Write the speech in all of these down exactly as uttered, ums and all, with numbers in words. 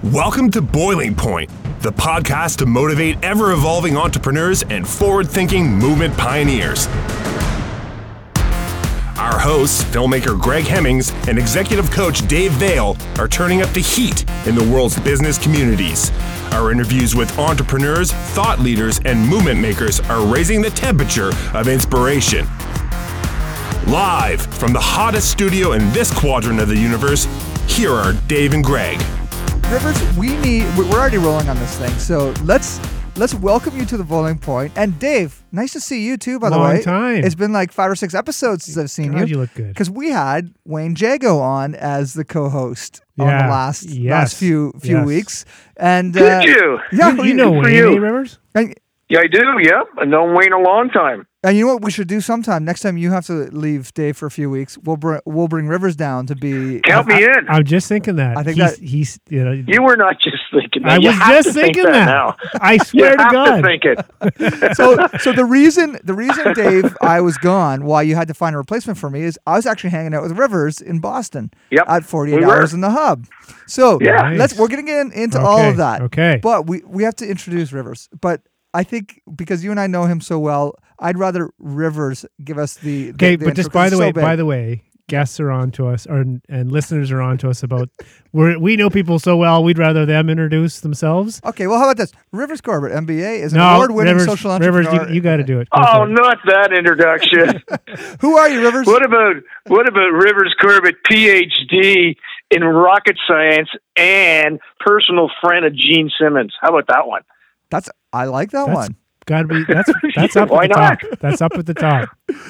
Welcome to Boiling Point, the podcast to motivate ever-evolving entrepreneurs and forward-thinking movement pioneers. Our hosts, filmmaker Greg Hemmings and executive coach Dave Vale, are turning up the heat in the world's business communities. Our interviews with entrepreneurs, thought leaders, and movement makers are raising the temperature of inspiration. Live from the hottest studio in this quadrant of the universe, here are Dave and Greg. Rivers, we need, we're already rolling on this thing, so let's let's welcome you to the Boiling Point. And Dave, nice to see you too, by the way. Long time. It's been like five or six episodes since I've seen God, you. you look good. Because we had Wayne Jago on as the co-host on Yeah. the last Yes. last few few Yes. weeks. And Did uh, you? Yeah, you, you know for Wayne, you. eh, Rivers? and, Yeah, I do. Yep. I've known Wayne a long time. and you know what we should do sometime? Next time you have to leave, Dave, for a few weeks, we'll bring we'll bring Rivers down to be. Count me in. I'm just thinking that. I think he's, that- he's you know. You were not just thinking that. I You was have just to think thinking that, that. now. I You swear to have God. to think it. so so the reason the reason Dave I was gone while you had to find a replacement for me is I was actually hanging out with Rivers in Boston Yep, at forty-eight we were. hours in the hub. So Yeah. Nice. let's we're gonna get in, into all Okay, of that. okay. But we we have to introduce Rivers. But I think because you and I know him so well, I'd rather Rivers give us the, the Okay, the but just intro, 'cause by the it's way, so big. by the way, guests are on to us, or and listeners are on to us about. We're, we know people so well. We'd rather them introduce themselves. Okay, well, how about this? Rivers Corbett, M B A, is an No, award-winning Rivers, social entrepreneur. Rivers, you, you got to do it. Go Oh, for it. not that introduction. Who are you, Rivers? What about what about Rivers Corbett, P H D in rocket science and personal friend of Gene Simmons? How about that one? That's I like that That's one. Got to be. That's that's up Why at the not? top. That's up at the top.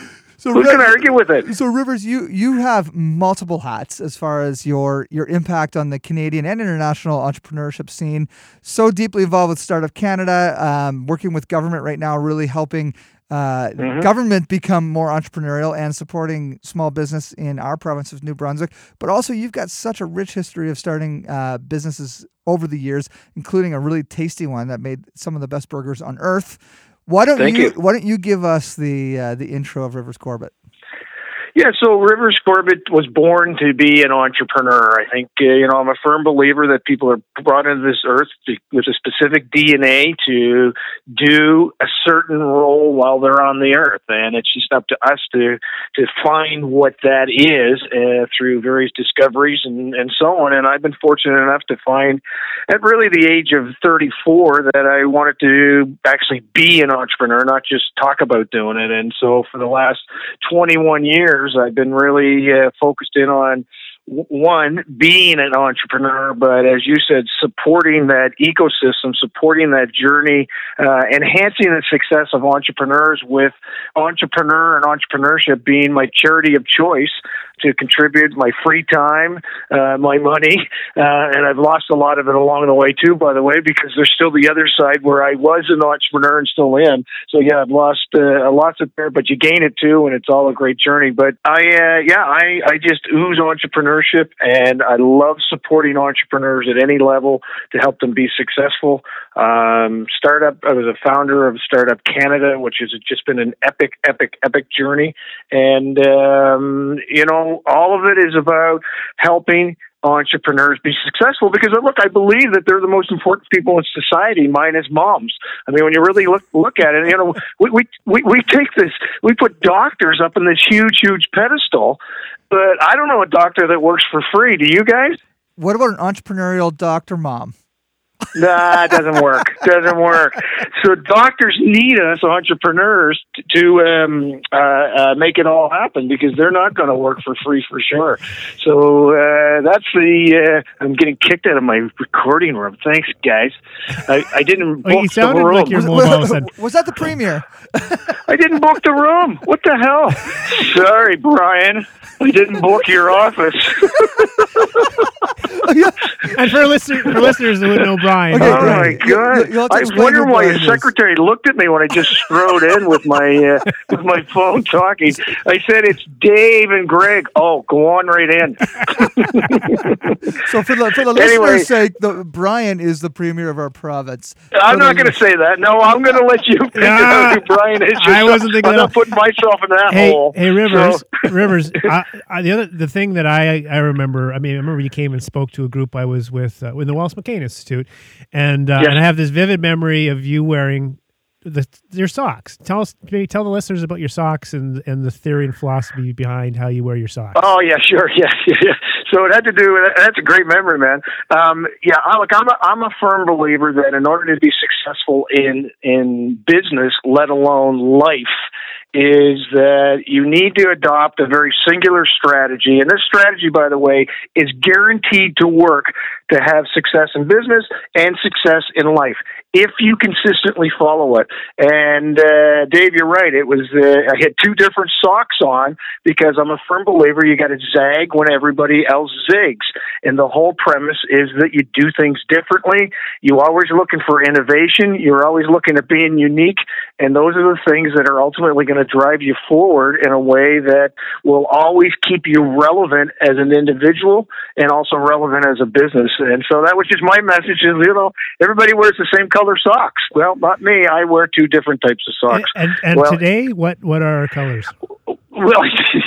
So Who Riv- can argue with it? So Rivers, you you have multiple hats as far as your your impact on the Canadian and international entrepreneurship scene. So deeply involved with Startup Canada, um, working with government right now, really helping uh, Mm-hmm. government become more entrepreneurial and supporting small business in our province of New Brunswick. But also, you've got such a rich history of starting uh, businesses over the years, including a really tasty one that made some of the best burgers on earth. Why don't Thank you, you. Why don't you give us the uh, the intro of Rivers Corbett? Yeah, so Rivers Corbett was born to be an entrepreneur. I think, uh, you know, I'm a firm believer that people are brought into this earth to, with a specific D N A to do a certain role while they're on the earth. And it's just up to us to to find what that is uh, through various discoveries and, and so on. And I've been fortunate enough to find at really the age of thirty-four that I wanted to actually be an entrepreneur, not just talk about doing it. And so for the last twenty-one years, I've been really uh, focused in on w- one, being an entrepreneur, but as you said, supporting that ecosystem, supporting that journey, uh, enhancing the success of entrepreneurs with entrepreneur and entrepreneurship being my charity of choice to contribute my free time, uh, my money, uh, and I've lost a lot of it along the way too, by the way, because there's still the other side where I was an entrepreneur and still am. So yeah, I've lost uh, lots of there, but you gain it too, and it's all a great journey. But I, uh, yeah, I, I just ooze entrepreneurship, and I love supporting entrepreneurs at any level to help them be successful. Um, startup, I was a founder of Startup Canada, which has just been an epic, epic, epic journey, and um, you know. all of it is about helping entrepreneurs be successful because, look, I believe that they're the most important people in society, minus moms. I mean, when you really look look at it, you know, we we, we, we take this, we put doctors up in this huge, huge pedestal, but I don't know a doctor that works for free. Do you guys? What about an entrepreneurial doctor mom? Nah, it doesn't work. Doesn't work. So doctors need us, entrepreneurs, to, to um, uh, uh, make it all happen because they're not going to work for free for sure. So uh, that's the. Uh, I'm getting kicked out of my recording room. Thanks, guys. I, I didn't Well, book you the sounded room. like you're mobile. Said, Was that the premiere? I didn't book the room. What the hell? Sorry, Brian. I didn't book your office. and for listeners, for listeners who would know Brian. Brian. Okay, Oh yeah. my You- God! you- you'll have to I explain wonder who why Brian his is. secretary looked at me when I just strode in with my uh, with my phone talking. I said, "It's Dave and Greg." Oh, go on right in. So for the for the Anyway. listeners' sake, the, Brian is the premier of our province. I'm For not the- going to say that. No, I'm going to let you figure Ah, out who Brian is. I yourself. wasn't thinking I'm that. not putting myself in that Hey, hole. hey, Rivers, So- Rivers. I, I, the other, the thing that I, I remember. I mean, I remember you came and spoke to a group I was with, uh, with the Wallace McCain Institute, and uh, Yes. and I have this vivid memory of you wearing the your socks. Tell us, maybe tell the listeners about your socks and and the theory and philosophy behind how you wear your socks. Oh yeah, sure, yeah, yeah. So it had to do with that's a great memory, man. Um, yeah, I, look, I'm a I'm a firm believer that in order to be successful in in business, let alone life, is that you need to adopt a very singular strategy, and this strategy, by the way, is guaranteed to work to have success in business and success in life if you consistently follow it. And uh, Dave, you're right. It was uh, I had two different socks on because I'm a firm believer you got to zag when everybody else zigs. And the whole premise is that you do things differently. You're always looking for innovation. You're always looking at being unique. And those are the things that are ultimately going to drive you forward in a way that will always keep you relevant as an individual and also relevant as a business. And so that was just my message is, you know, everybody wears the same color socks. Well, not me. I wear two different types of socks. And, and well, today, what what are our colors? Well,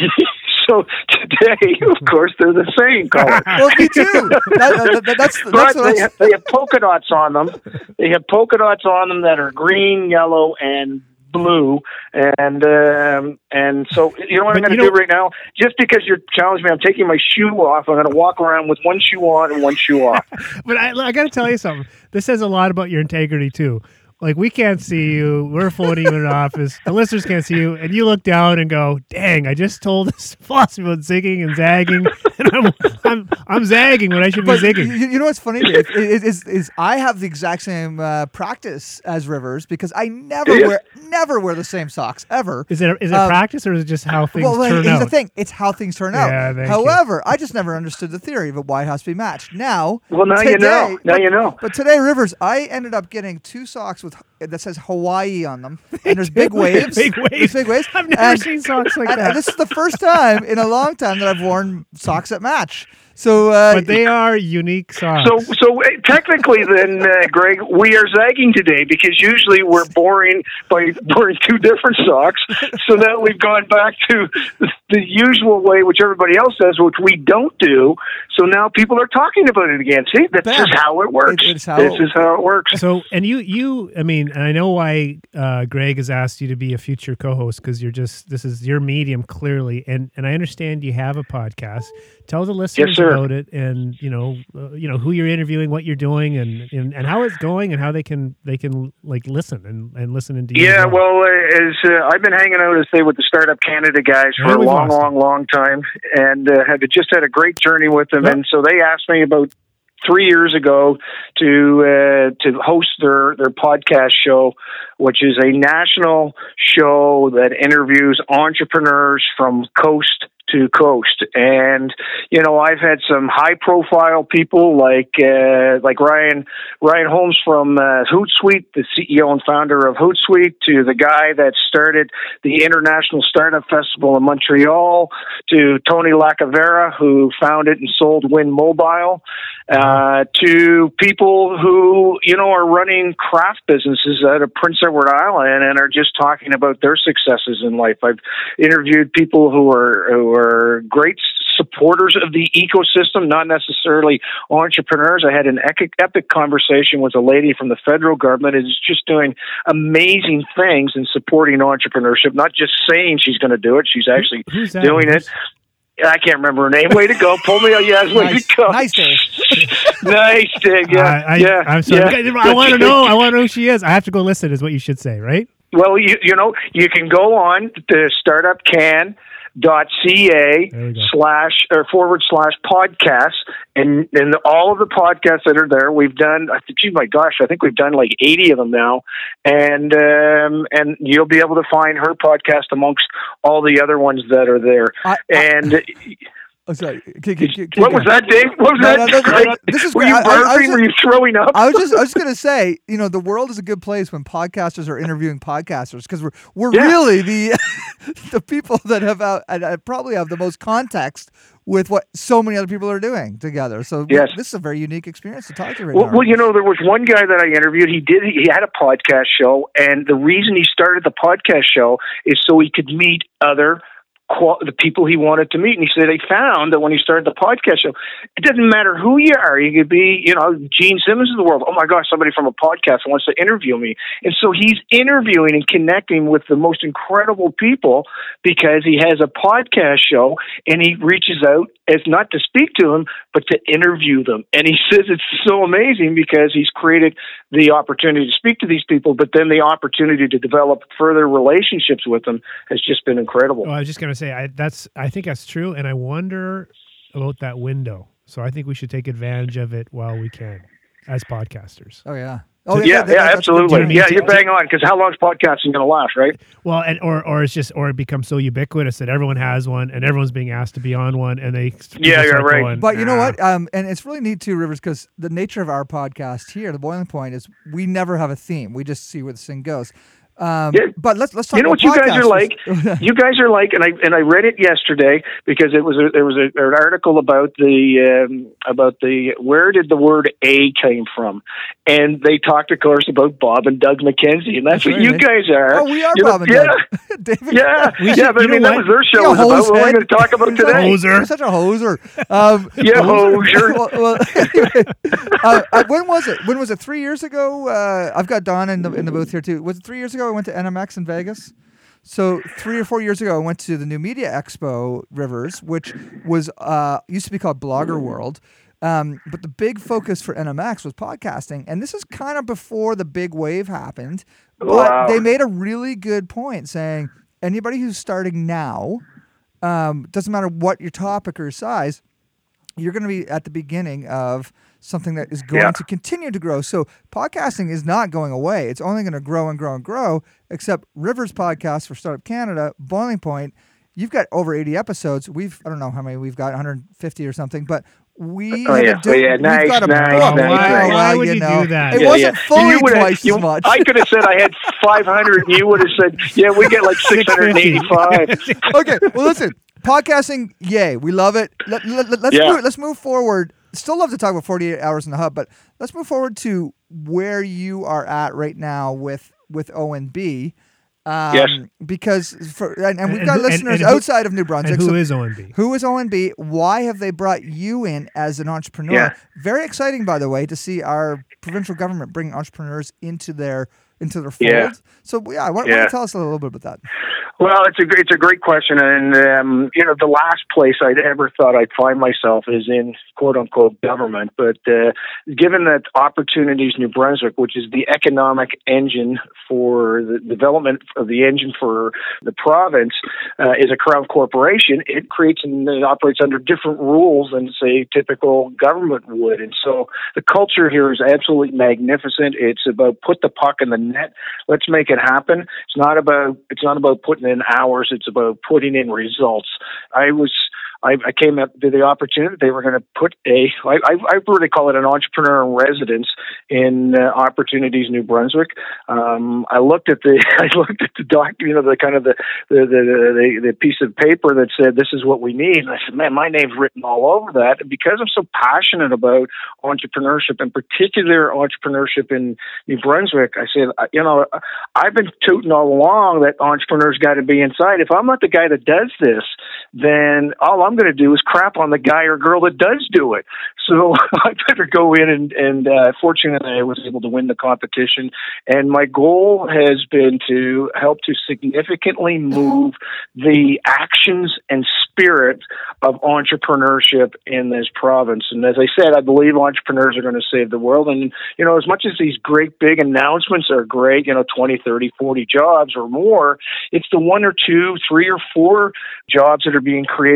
so today, of course, they're the same color. Well, me too. That, that, that's But that's, they that's have, they have polka dots on them. They have polka dots on them that are green, yellow, and blue. And um, and so, you know what But I'm going you to do know- right now? Just because you're challenging me, I'm taking my shoe off. I'm going to walk around with one shoe on and one shoe off. But I, I got to tell you something. This says a lot about your integrity too. Like, we can't see you. We're phoning you in an office. The listeners can't see you, and you look down and go, "Dang! I just told this philosophy about zigging and zagging, and I'm I'm I'm zagging when I should be But zigging." you, you know what's funny, Dave? is, is, is I have the exact same uh, practice as Rivers because I never Yeah. wear never wear the same socks ever. Is it is it Um, practice, or is it just how things well, turn here's out? the thing: it's how things turn out. Yeah, thank you. However, I just never understood the theory of why it has to be matched. Now, Well, now today, you know. Now but, you know. But today, Rivers, I ended up getting two socks with that says Hawaii on them, and there's big waves. Big There's waves. big waves. I've never And- seen socks like and, that. and this is the first time in a long time that I've worn socks that match. So, uh, But they are unique socks. So, so uh, technically, then, uh, Greg, we are zagging today because usually we're boring by wearing two different socks. So now we've gone back to the usual way, which everybody else does, which we don't do. So now people are talking about it again. See, this Bam. is how it works. It- it's how this it- is how it works. So, and you, you, I mean, and I know why uh, Greg has asked you to be a future co-host because you're just, this is your medium clearly, and and I understand you have a podcast. Tell the listeners sir. about it, and you know, uh, you know who you're interviewing, what you're doing, and, and and how it's going, and how they can they can like listen and, and listen into you. Yeah, as well. well, uh, as uh, I've been hanging out, as say, with the Startup Canada guys for Yeah, a we've long, lost long, long time, and uh, have just had a great journey with them. Yep. And so they asked me about three years ago to uh, to host their their podcast show, which is a national show that interviews entrepreneurs from coast to coast. And you know, I've had some high profile people like uh, like Ryan Ryan Holmes from uh, Hootsuite, the C E O and founder of Hootsuite, to the guy that started the International Startup Festival in Montreal, to Tony Lacavera, who founded and sold Win Mobile, uh, to people who, you know, are running craft businesses out of Prince Edward Island and are just talking about their successes in life. I've interviewed people who are who are great supporters of the ecosystem, not necessarily entrepreneurs. I had an epic, epic conversation with a lady from the federal government who's just doing amazing things in supporting entrepreneurship, not just saying she's going to do it, she's actually Who's that? doing it. I can't remember her name. Way to go. Pull me out. Yes, way nice, to go. nice, Dave. Nice, Dig. Yeah, I, I, yeah. I'm sorry. yeah. I want to know. I want to know who she is. I have to go listen. Is what you should say, right? Well, you you know, you can go on to startupcan dot ca There we go. slash or forward slash podcasts, and and all of the podcasts that are there, we've done. I think, gee, my gosh, I think we've done like eighty of them now, and um, and you'll be able to find her podcast amongst all the other ones that are there. I- I- and Oh, sorry. Keep, keep, keep what was that, Dave? What was no, that? No, no, no, this is Were great. you I, I, I burping? Were you throwing up? I was just, I was going to say, you know, the world is a good place when podcasters are interviewing podcasters because we're, we're yeah. really the, the people that have out, and probably have the most context with what so many other people are doing together. So yes. we, this is a very unique experience to talk to right well, now. Well, you know, there was one guy that I interviewed. He did. He had a podcast show, and the reason he started the podcast show is so he could meet other qual- the people he wanted to meet. And he said he found that when he started the podcast show, it doesn't matter who you are. You could be, you know, Gene Simmons of the world. Oh my gosh, somebody from a podcast wants to interview me. And so he's interviewing and connecting with the most incredible people because he has a podcast show and he reaches out as not to speak to them, but to interview them. And he says it's so amazing because he's created the opportunity to speak to these people, but then the opportunity to develop further relationships with them has just been incredible. Well, I was just going to say, I, that's, I think that's true. And I wonder about that window. So I think we should take advantage of it while we can as podcasters. Oh, yeah. Oh, yeah, that, yeah, that, absolutely. Yeah, you're bang on because how long is podcasting going to last, right? Well, and or or it's just or it becomes so ubiquitous that everyone has one and everyone's being asked to be on one, and they yeah, you're right. Going, but you know nah. what? Um, and it's really neat too, Rivers, because the nature of our podcast here, the Boiling Point, is we never have a theme. We just see where the thing goes. Um, yeah. But let's let's talk. You know about what you guys are like? podcasters. You guys are like, and I and I read it yesterday because it was a, there was a, an article about the um, about the where did the word "a" came from, and they talked, of course, about Bob and Doug McKenzie, and that's, That's what right, you eh? guys are. Oh, we are You're Bob the, and yeah. Doug. David, Yeah, should, yeah, but I mean that was their show was about. What we're going to talk about today. Hoser. You're such a hoser. Um, Yeah, hoser. well, well, anyway, uh, uh, when was it? When was it? Three years ago. Uh, I've got Don in the in the booth here too. Was it three years ago? I went to N M X in Vegas. So three or four years ago, I went to the New Media Expo, Rivers, which was uh, used to be called Blogger World. Um, but the big focus for N M X was podcasting, and this is kind of before the big wave happened. But Wow. they made a really good point saying anybody who's starting now, um, doesn't matter what your topic or size, you're going to be at the beginning of something that is going Yeah. to continue to grow. So podcasting is not going away. It's only going to grow and grow and grow, except Rivers Podcast for Startup Canada, Boiling Point, you've got over eighty episodes. We've, I don't know how many we've got, one hundred fifty or something, but we Oh, have yeah. a do- Oh, yeah. we've Nice, got a nice, book. nice, Why- nice. why would you you know. do that? It Yeah, wasn't yeah. fully You would've- twice you- as much. I could have said I had five hundred, and you would have said, yeah, we get like six hundred eighty-five. Okay, well, listen, podcasting, yay, we love it. Let, let, let, let's Yeah. move, let's move forward. Still love to talk about forty-eight hours in the hub, but let's move forward to where you are at right now with with O N B. Um, Yes. Because for and, and we've And got who- and- listeners and who- outside of New Brunswick. And who so is O N B? who is O N B? Why have they brought you in as an entrepreneur? Yeah. Very exciting, by the way, to see our provincial government bring entrepreneurs into their into their fold. Yeah. So yeah, why, why Yeah. don't you tell us a little bit about that? Well, it's a great, it's a great question, and um, you know, the last place I'd ever thought I'd find myself is in quote unquote government. But uh, given that Opportunities New Brunswick, which is the economic engine for the development of the engine for the province, uh, is a crown corporation, it creates and it operates under different rules than say typical government would. And so the culture here is absolutely magnificent. It's about put the puck in the net. Let's make it happen. It's not about it's not about putting in hours. It's about putting in results. I was I, I came up to the opportunity. They were going to put a I, I, I really call it an entrepreneur in residence in uh, Opportunities New Brunswick. Um, I looked at the I looked at the doc, you know, the kind of the the, the the the piece of paper that said this is what we need. And I said, man, my name's written all over that. And because I'm so passionate about entrepreneurship, in particular entrepreneurship in New Brunswick, I said, you know, I've been tooting all along that entrepreneurs got to be inside. If I'm not the guy that does this, then all I'm going to do is crap on the guy or girl that does do it. So I better go in and, and uh, fortunately I was able to win the competition. And my goal has been to help to significantly move the actions and spirit of entrepreneurship in this province. And as I said, I believe entrepreneurs are going to save the world. And, you know, as much as these great big announcements are great, you know, twenty, thirty, forty jobs or more, it's the one or two, three or four jobs that are being created by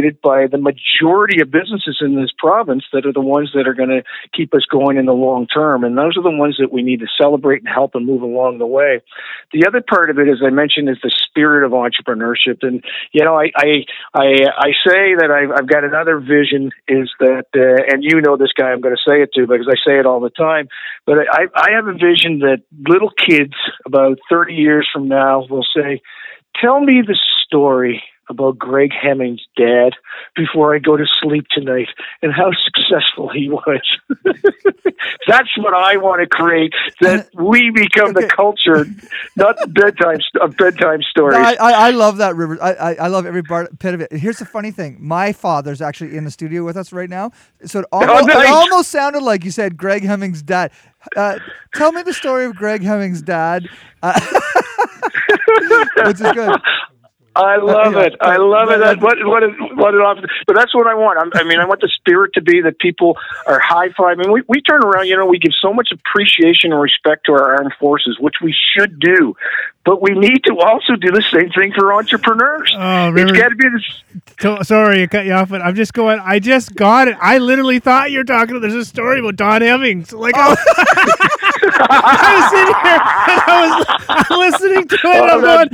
the majority of businesses in this province that are the ones that are going to keep us going in the long term. And those are the ones that we need to celebrate and help and move along the way. The other part of it, as I mentioned, is the spirit of entrepreneurship. And, you know, I, I, I, I say that I've, I've got another vision is that, uh, and you know this guy I'm going to say it to because I say it all the time, but I, I have a vision that little kids about thirty years from now will say, tell me the story about Greg Hemmings' dad before I go to sleep tonight and how successful he was. That's what I want to create, that we become okay. the culture, not bedtime of bedtime stories. No, I, I, I love that, Rivers. I, I, I love every part, bit of it. Here's the funny thing. My father's actually in the studio with us right now. So it almost, oh, nice. it almost sounded like you said Greg Hemmings' dad. Uh, tell me the story of Greg Hemmings' dad. Uh, which is good. I love it. I love it. That, what, what, what an option. But that's what I want. I'm, I mean, I want the spirit to be that people are high-fiving. We, we turn around, you know, we give so much appreciation and respect to our armed forces, which we should do. But we need to also do the same thing for entrepreneurs. Oh, it's got to be this. So, sorry, I cut you off, but I'm just going, I just got it. I literally thought you were talking, there's a story about Don Hemmings. Like, oh. I was sitting here and I was I'm listening to it. Oh, I'm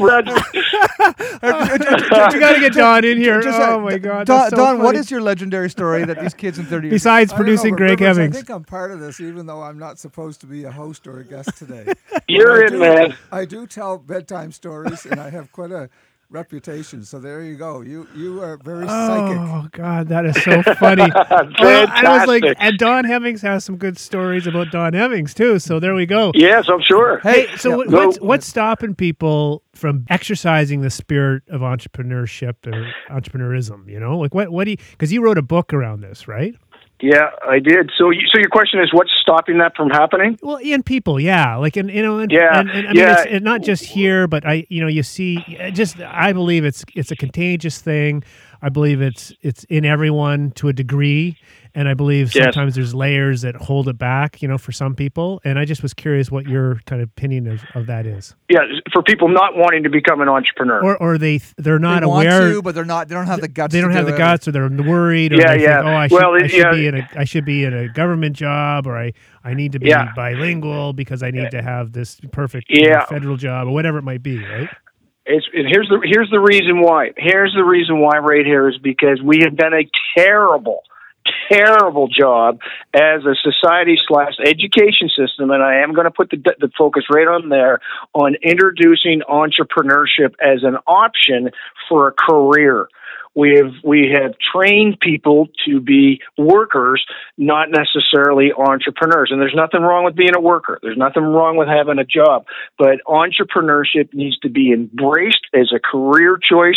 going, you got to get Don in here. Just, oh, my God. Don, so Don what is your legendary story that these kids in thirty years... Besides producing know, Greg Rivers, Hemmings. I think I'm part of this, even though I'm not supposed to be a host or a guest today. You're in, do, man. I do tell bedtime stories, and I have quite a reputation. So there you go. You you are very psychic. Oh God, that is so funny. Well, I was like, and Don Hemmings has some good stories about Don Hemmings too. So there we go. Yes, I'm sure. Hey, so yeah. what's what's stopping people from exercising the spirit of entrepreneurship or entrepreneurism? You know, like what what do you? Because you wrote a book around this, right? Yeah, I did. So, you, so your question is, what's stopping that from happening? Well, in people, yeah, like in you know, and, yeah, and, and I yeah. mean, it's, it's not just here, but I, you know, you see, just I believe it's it's a contagious thing. I believe it's it's in everyone to a degree, and I believe sometimes yes. there's layers that hold it back, you know, for some people. And I just was curious what your kind of opinion of, of that is. Yeah, for people not wanting to become an entrepreneur, or or they they're not they aware, want to, but they're not. They don't have the guts. They don't to have do the it. guts, or they're worried, or yeah, they yeah. think, oh, I well, should, it, I should yeah. be in a I should be in a government job, or I, I need to be yeah. bilingual because I need to have this perfect yeah. you know, federal job, or whatever it might be, right? It's, and here's the here's the reason why. Here's the reason why right here is because we have done a terrible, terrible job as a society slash education system, and I am going to put the the focus right on there on introducing entrepreneurship as an option for a career. We have we have trained people to be workers, not necessarily entrepreneurs. And there's nothing wrong with being a worker. There's nothing wrong with having a job. But entrepreneurship needs to be embraced as a career choice,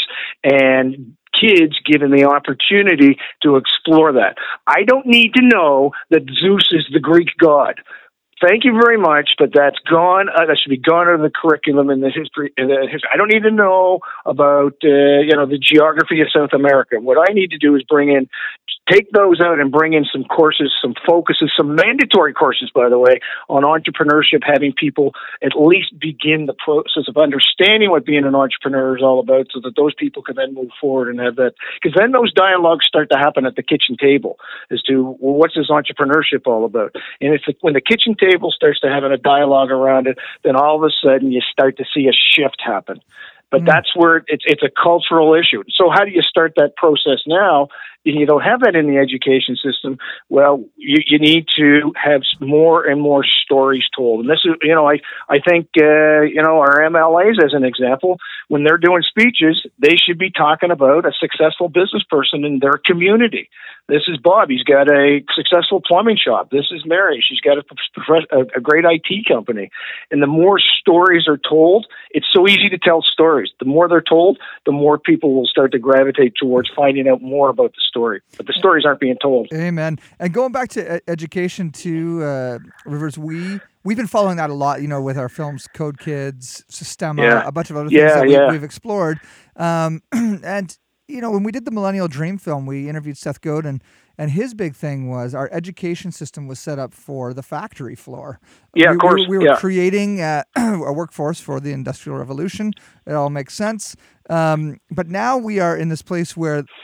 and kids given the opportunity to explore that. I don't need to know that Zeus is the Greek god. Thank you very much, but that's gone. Uh, that should be gone out of the curriculum in the history. In the history. I don't need to know about uh, you know the geography of South America. What I need to do is bring in, take those out and bring in some courses, some focuses, some mandatory courses, by the way, on entrepreneurship, having people at least begin the process of understanding what being an entrepreneur is all about, so that those people can then move forward and have that. Because then those dialogues start to happen at the kitchen table as to, well, what's this entrepreneurship all about? And it's when the kitchen table table starts to having a dialogue around it, then all of a sudden you start to see a shift happen. But mm. that's where it's it's a cultural issue. So how do you start that process now? If you don't have that in the education system, well, you, you need to have more and more stories told. And this is, you know, I, I think, uh, you know, our M L As, as an example, when they're doing speeches, they should be talking about a successful business person in their community. This is Bob. He's got a successful plumbing shop. This is Mary. She's got a, a, a great I T company. And the more stories are told, it's so easy to tell stories. The more they're told, the more people will start to gravitate towards finding out more about the story. But the stories aren't being told. Amen. And going back to education too, uh, Rivers, we... We've been following that a lot, you know, with our films, Code Kids, Systema, yeah. a bunch of other things yeah, that we, yeah. we've explored. Um, and, you know, when we did the Millennial Dream film, we interviewed Seth Godin, and his big thing was our education system was set up for the factory floor. Yeah, we, of course. We, we were yeah. creating uh, a workforce for the Industrial Revolution. It all makes sense. Um, but now we are in this place where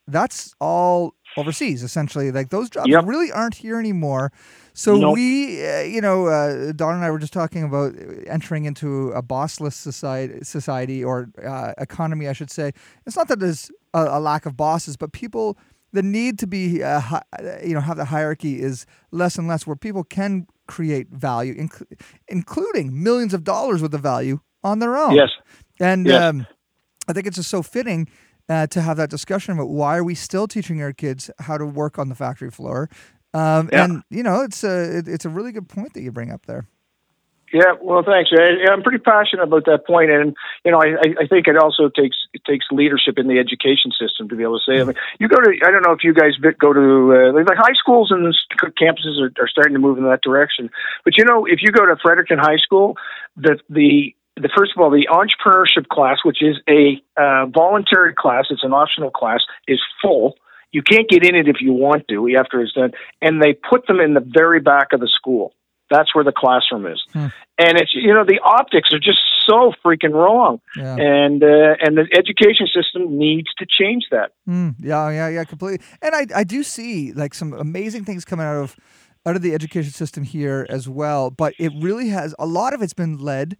that's all overseas, essentially. Like those jobs Yep. really aren't here anymore. So Nope. we, uh, you know, uh, Don and I were just talking about entering into a bossless society, society or uh, economy, I should say. It's not that there's a, a lack of bosses, but people, the need to be, uh, hi, you know, have the hierarchy is less and less, where people can create value, inc- including millions of dollars worth of value on their own. Yes. And Yes. um, I think it's just so fitting uh, to have that discussion about why are we still teaching our kids how to work on the factory floor. Um, Yeah. And, you know, it's a, it, it's a really good point that you bring up there. Yeah, well, thanks. I, I'm pretty passionate about that point, and you know, I, I think it also takes it takes leadership in the education system to be able to say. I mean, you go to I don't know if you guys go to uh, like high schools and campuses are, are starting to move in that direction. But you know, if you go to Fredericton High School, the the the first of all, the entrepreneurship class, which is a uh, voluntary class, it's an optional class, is full. You can't get in it if you want to after it's done, and they put them in the very back of the school. That's where the classroom is. Hmm. And it's, you know, the optics are just so freaking wrong. Yeah. And uh, and the education system needs to change that. Mm, yeah, yeah, yeah, completely. And I, I do see like some amazing things coming out of out of the education system here as well. But it really has, a lot of it's been led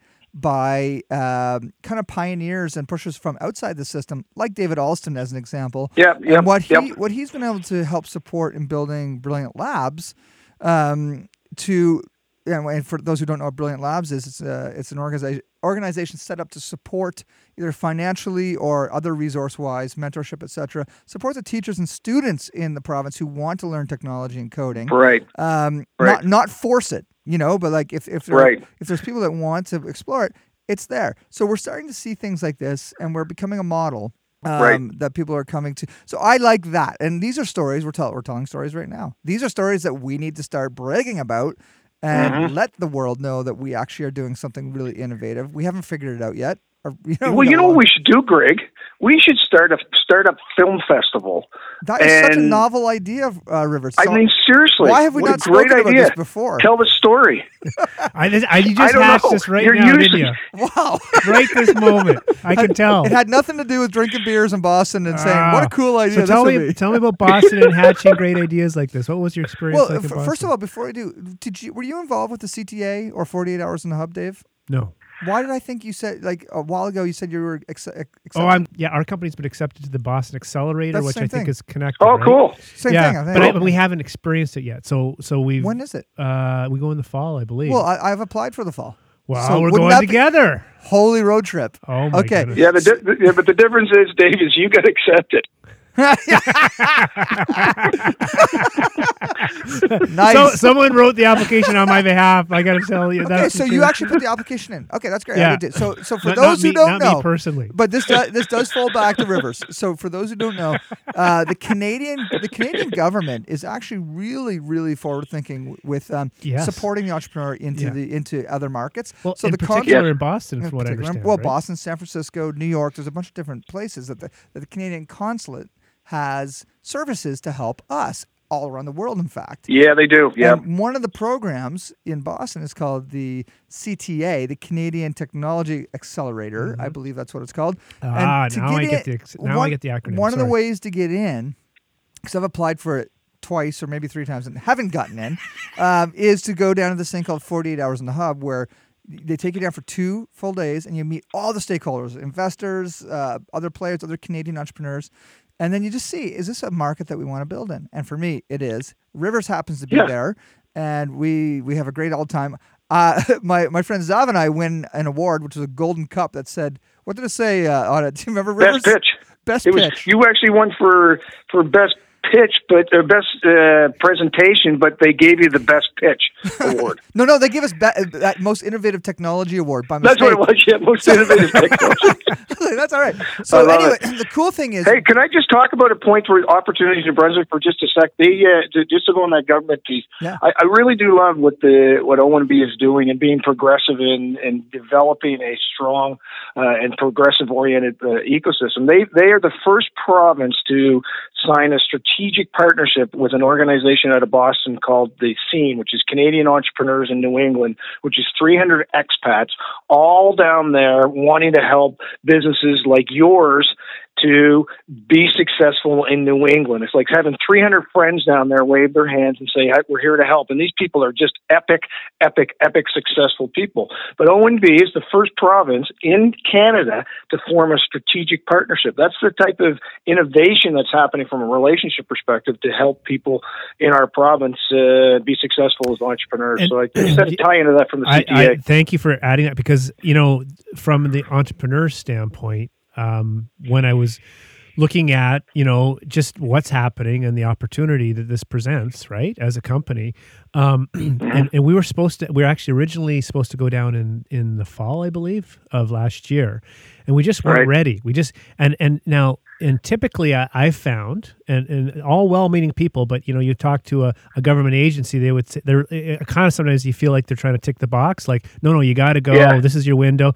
by um, kind of pioneers and pushers from outside the system, like David Alston as an example. Yeah, yeah. And what he yep. what he's been able to help support in building Brilliant Labs um, to. And for those who don't know what Brilliant Labs is, it's a, it's an organization organization set up to support either financially or other resource-wise, mentorship, et cetera, support the teachers and students in the province who want to learn technology and coding. Right. Um, right. Not not force it, you know, but like if if, there, right. if there's people that want to explore it, it's there. So we're starting to see things like this, and we're becoming a model. Um, right. That people are coming to. So I like that. And these are stories, we're, tell, we're telling stories right now. These are stories that we need to start bragging about and mm-hmm. let the world know that we actually are doing something really innovative. We haven't figured it out yet. Or, you know, well, we you know long. what we should do, Greg? We should start a startup film festival. That is such a novel idea, uh, Rivers. So I mean, seriously. Why have we what not a great spoken idea. about this before? Tell the story. I, just, I you just I hatched know. this right You're now, usually, didn't you? Wow. Right this moment. I can tell. It had nothing to do with drinking beers in Boston and saying, uh, what a cool idea so this tell would me, be. Tell me about Boston and hatching great ideas like this. What was your experience well, like f- in Boston? First of all, before I do, did you were you involved with the C T A or forty-eight Hours in the Hub, Dave? No. Why did I think you said, like a while ago, you said you were ex- accepted? Oh, I'm yeah. Our company's been accepted to the Boston Accelerator, That's which I think thing. is connected. Oh, right? cool. Same yeah, thing, I think. But, I, but we haven't experienced it yet. So, so we've. When is it? Uh, we go in the fall, I believe. Well, I, I've applied for the fall. Well, so we're going together. Holy road trip. Oh my okay. goodness. Yeah, the di- yeah, but the difference is, Dave, is you got accepted. Nice. So, someone wrote the application on my behalf. I got to tell you. Okay, that's so you actually put the application in. Okay, that's great. Yeah. So, so for not, those not who me, don't not know, me personally, but this does, this does fall back to Rivers. So for those who don't know, uh, the Canadian the Canadian government is actually really really forward thinking with um, yes. supporting the entrepreneur into yeah. the into other markets. Well, so in the particular con- in Boston, in from what I understand. Well, right? Boston, San Francisco, New York. There's a bunch of different places that the that the Canadian consulate has services to help us all around the world, in fact. Yeah, they do. Yeah. And one of the programs in Boston is called the C T A, the Canadian Technology Accelerator. Mm-hmm. I believe that's what it's called. Ah, and to now get I in, get the ex- now one, I get the acronym. One Sorry. of the ways to get in, because I've applied for it twice or maybe three times and haven't gotten in, um, is to go down to this thing called forty-eight Hours in the Hub, where they take you down for two full days and you meet all the stakeholders, investors, uh, other players, other Canadian entrepreneurs. And then you just see, is this a market that we want to build in? And for me, it is. Rivers happens to be yeah. there, and we we have a great old time. Uh, my my friend Zav and I win an award, which was a golden cup that said, what did it say uh, on it? Do you remember Rivers? Best pitch. Best it was, pitch. You actually won for for best pitch, but uh, best uh, presentation, but they gave you the best pitch award. no, no, they gave us be- that most innovative technology award by mistake. That's what it was. Yeah, most innovative technology. That's all right. So anyway, it. the cool thing is, hey, can I just talk about a point for opportunities in Brunswick for just a sec? They uh, to, just to go on that government piece. Yeah. I, I really do love what the what O N B is doing and being progressive in and developing a strong uh, and progressive oriented uh, ecosystem. They they are the first province to sign a strategic partnership with an organization out of Boston called the Scene, which is Canadian Entrepreneurs in New England, which is three hundred expats all down there wanting to help businesses like yours to be successful in New England. It's like having three hundred friends down there wave their hands and say, we're here to help. And these people are just epic, epic, epic successful people. But O N B is the first province in Canada to form a strategic partnership. That's the type of innovation that's happening from a relationship perspective to help people in our province uh, be successful as entrepreneurs. And, so I just had to tie into that from the C T A. I, I, thank you for adding that, because, you know, from the entrepreneur standpoint, um, when I was looking at, you know, just what's happening and the opportunity that this presents, right, as a company. Um, and, and we were supposed to, we were actually originally supposed to go down in, in the fall, I believe, of last year. And we just weren't Right. ready. We just, and, and now, and typically I, I've found, and, and all well-meaning people, but, you know, you talk to a, a government agency, they would say, they're uh, kind of, sometimes you feel like they're trying to tick the box. Like, no, no, you got to go. Yeah. This is your window.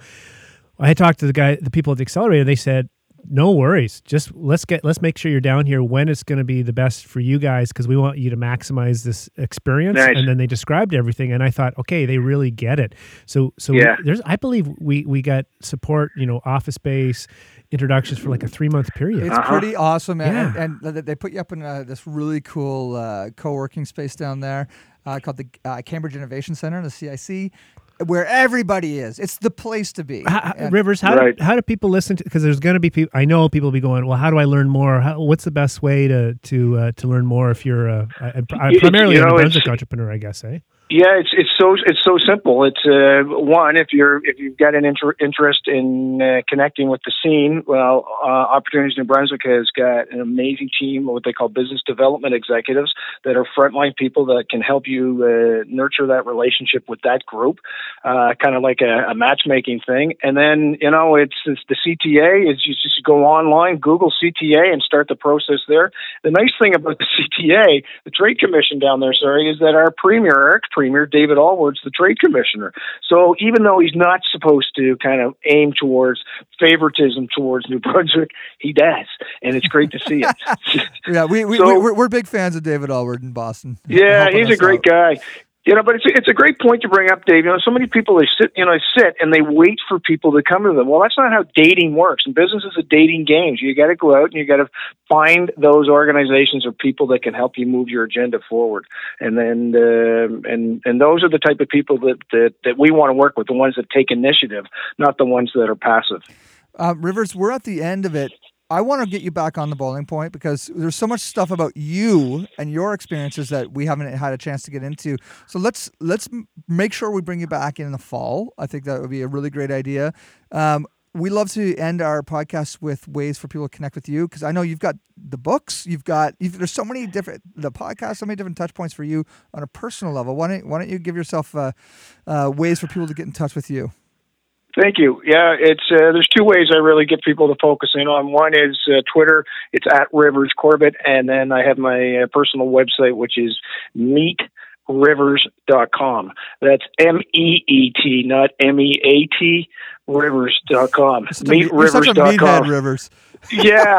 I talked to the guy, the people at the accelerator, they said, no worries. Just let's get, let's make sure you're down here when it's going to be the best for you guys, because we want you to maximize this experience. Nice. And then they described everything, and I thought, okay, they really get it. So, so Yeah. there's, I believe we we got support, you know, office space introductions for like a three month period. It's Uh-huh. pretty awesome, man. Yeah. And, and they put you up in uh, this really cool uh, co-working space down there uh, called the uh, Cambridge Innovation Center, the C I C, where everybody is. It's the place to be. How, And- Rivers, how Right. do, how do people listen to? Because there's going to be people. I know people will be going. Well, how do I learn more? How, what's the best way to to uh, to learn more if you're uh, a, a, It's- primarily you a know, New it's- Brunswick entrepreneur? I guess, eh? Yeah, it's it's so it's so simple. It's uh, one, if you're if you've got an inter- interest in uh, connecting with the scene. Well, uh, Opportunities New Brunswick has got an amazing team, what they call business development executives, that are frontline people that can help you uh, nurture that relationship with that group, uh, kind of like a, a matchmaking thing. And then you know, it's, it's the C T A is you just go online, Google C T A, and start the process there. The nice thing about the C T A, the Trade Commission down there, sorry, is that our premier, our ex-premier, David Allward's the Trade Commissioner. So even though he's not supposed to kind of aim towards favoritism towards New Brunswick, he does, and it's great to see it. yeah, we, we, So- we, we're, we're big fans of David Allward in Boston. Yeah, Helping he's a us great out. guy. You know, but it's a, it's a great point to bring up, Dave. You know, so many people, they sit, you know, sit and they wait for people to come to them. Well, that's not how dating works. And business is a dating game. You got to go out and you got to find those organizations or people that can help you move your agenda forward. And then, uh, and and those are the type of people that, that, that we want to work with, the ones that take initiative, not the ones that are passive. Uh, Rivers, we're at the end of it. I want to get you back on the bowling point because there's so much stuff about you and your experiences that we haven't had a chance to get into. So let's let's m- make sure we bring you back in the fall. I think that would be a really great idea. Um, we love to end our podcast with ways for people to connect with you because I know you've got the books, you've got you've, there's so many different the podcast, so many different touch points for you on a personal level. Why don't why don't you give yourself uh, uh, ways for people to get in touch with you? Thank you. Yeah, it's uh, there's two ways I really get people to focus in on. One is uh, Twitter. It's at Rivers Corbett, and then I have my uh, personal website, which is meet rivers dot com. That's M E E T, not M E A T, rivers dot com. meet rivers dot com. You're such a meathead, Rivers. Yeah.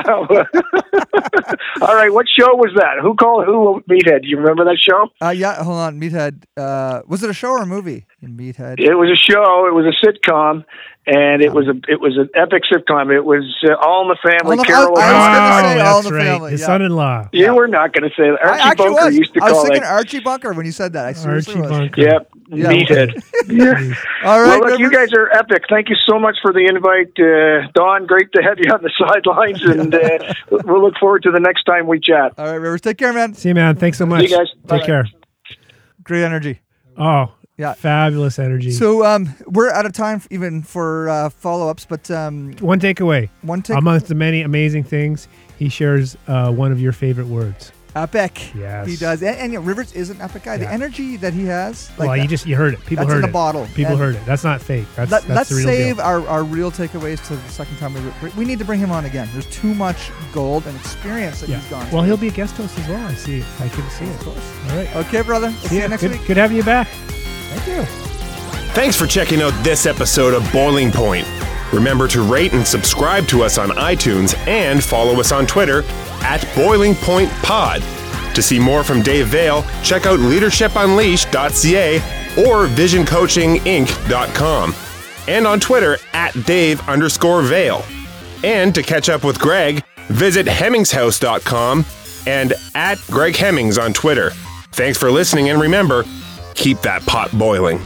All right. What show was that? Who called who Meathead? Do you remember that show? Uh, yeah, hold on. Meathead. Uh, was it a show or a movie? Meathead. It was a show. It was a sitcom, and it was a it was an epic sitcom. It was uh, All in the Family. All in the- Carol. I- I was gonna Oh, say that's All in the right. Family, His yeah. son-in-law. You were not going to say that. I Archie actually Bunker was. used to I was call thinking it. Archie Bunker when you said that. I seriously Archie was. Bunker. Yep. Yeah. Meathead. Yeah. All Well, right, look, you Rivers. guys are epic. Thank you so much for the invite, uh, Don. Great to have you on the sidelines, and uh, we'll look forward to the next time we chat. All right, Rivers. Take care, man. See you, man. Thanks so much. See you guys. Take Bye. care. Great energy. Oh, Yeah. fabulous energy. So um, we're out of time f- even for uh, follow-ups, but um, one takeaway. one take Amongst the many amazing things, he shares uh, one of your favorite words. epic. Yes. He does. And, and you know, Rivers is an epic guy. The Yeah. energy that he has. Like well, that, you just you heard it. People that's heard in the it. bottle. People And heard it. That's not fake. That's Let, that's let's the real save deal. our, our real takeaways to the second time we re- we need to bring him on again. There's too much gold and experience that Yeah. he's gone. Well, through. he'll be a guest host as well. I see. I can see it. Of course. All right. Okay, brother. We'll see Yeah, you next good, week. good having you back. Thank you. Thanks for checking out this episode of Boiling Point. Remember to rate and subscribe to us on iTunes and follow us on Twitter at Boiling Point Pod. To see more from Dave Vale, check out leadership unleashed dot c a or vision coaching inc dot com. And on Twitter at Dave underscore Vale. And to catch up with Greg, visit hemmingshouse dot com and at Greg Hemmings on Twitter. Thanks for listening, and remember, keep that pot boiling.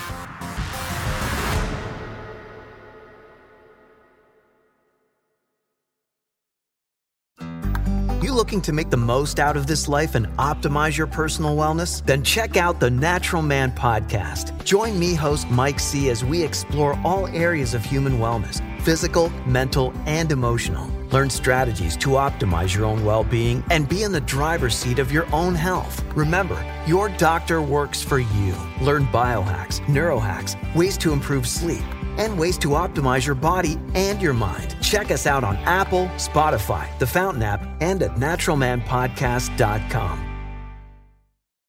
Looking to make the most out of this life and optimize your personal wellness? Then check out the Natural Man Podcast. Join me, host Mike C., as we explore all areas of human wellness, physical, mental, and emotional. Learn strategies to optimize your own well-being and be in the driver's seat of your own health. Remember, your doctor works for you. Learn biohacks, neurohacks, ways to improve sleep, and ways to optimize your body and your mind. Check us out on Apple, Spotify, the Fountain app, and at natural man podcast dot com.